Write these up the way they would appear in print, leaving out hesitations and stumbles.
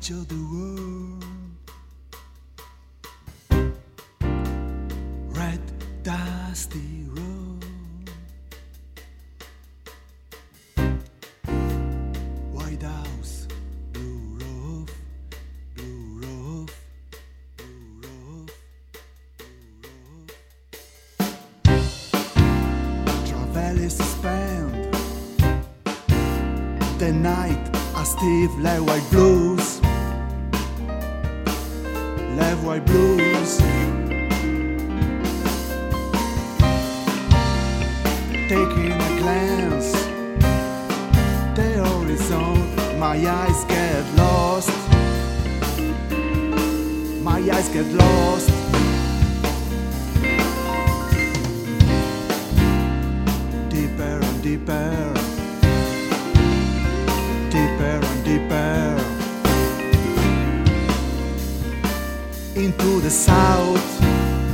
edge of the world. Red dusty road, white house, blue roof, blue roof, blue roof, blue roof. Travel suspend the night a Steve Lewis blues, Lewis blues. Taking a glance, the horizon, my eyes get lost, my eyes get lost. Deeper and deeper, deeper and deeper, into the south,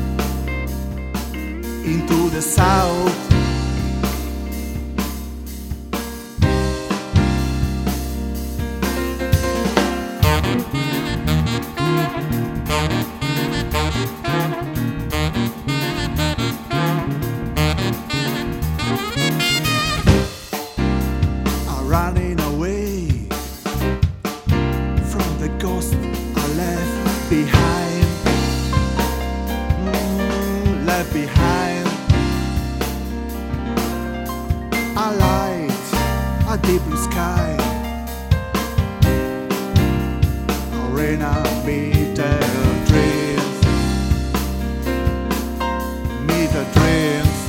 into the south. Running away from the ghost I left behind, left behind. A light, a deep blue sky, arena meet the dreams, meet the dreams.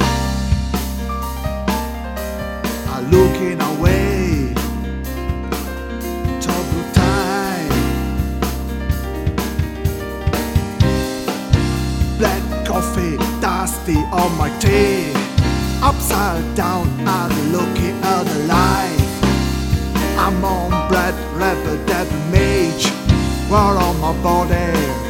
I'm looking away. Black coffee, dusty on my tea. Upside down, I'm looking at the life. I'm on bread, rapper, dead mage. War on my body.